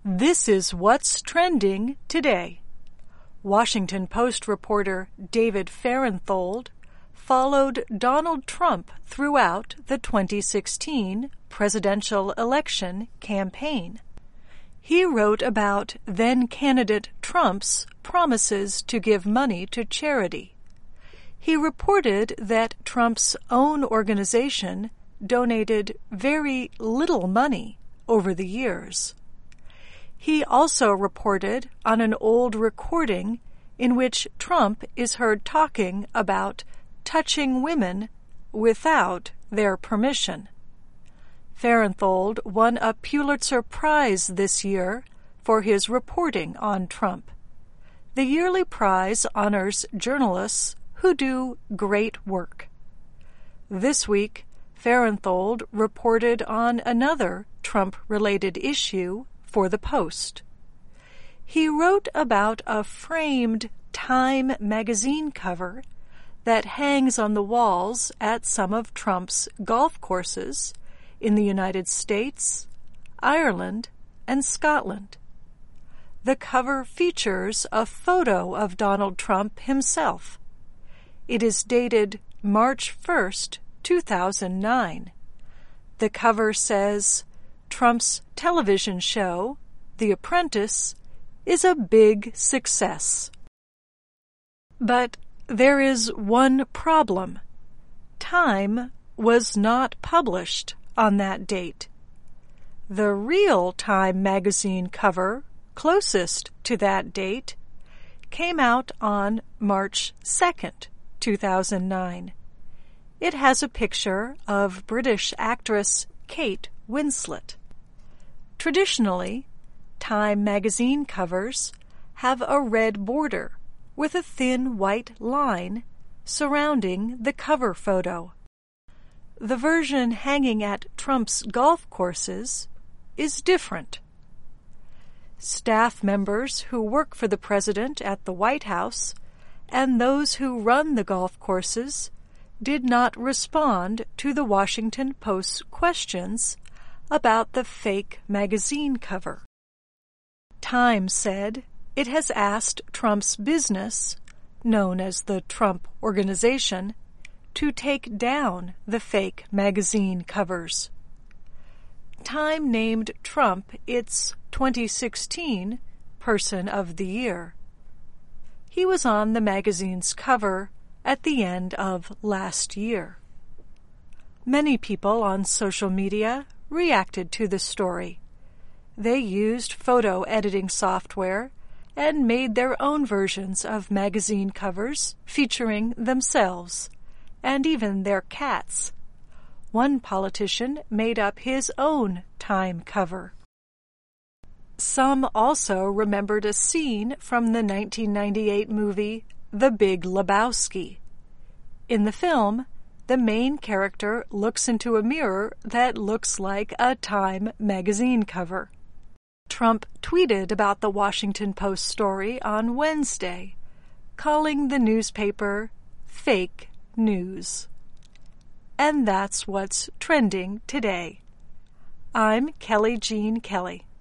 This is what's trending today. Washington Post reporter David Fahrenthold followed Donald Trump throughout the 2016 presidential election campaign. He wrote about then-candidate Trump's promises to give money to charity. He reported that Trump's own organization donated very little money over the years. He also reported on an old recording in which Trump is heard talking about touching women without their permission. Fahrenthold won a Pulitzer Prize this year for his reporting on Trump. The yearly prize honors journalists who do great work. This week, Fahrenthold reported on another Trump-related issue for the Post. He wrote about a framed Time magazine cover that hangs on the walls at some of Trump's golf courses in the United States, Ireland, and Scotland. The cover features a photo of Donald Trump himself. It is dated March 1st, 2009. The cover says, "Trump's television show, The Apprentice, is a big success." But there is one problem. Time was not published on that date. The real Time magazine cover, closest to that date, came out on March 2nd, 2009. It has a picture of British actress Kate Winslet. Traditionally, Time magazine covers have a red border with a thin white line surrounding the cover photo. The version hanging at Trump's golf courses is different. Staff members who work for the president at the White House and those who run the golf courses did not respond to the Washington Post's questions about the fake magazine cover. Time said it has asked Trump's business, known as the Trump Organization, to take down the fake magazine covers. Time named Trump its 2016 Person of the Year. He was on the magazine's cover at the end of last year. Many people on social media reacted to the story. They used photo editing software and made their own versions of magazine covers featuring themselves, and even their cats. One politician made up his own Time cover. Some also remembered a scene from the 1998 movie The Big Lebowski. In the film, the main character looks into a mirror that looks like a Time magazine cover. Trump tweeted about the Washington Post story on Wednesday, calling the newspaper fake news. And that's what's trending today. I'm Kelly Jean Kelly.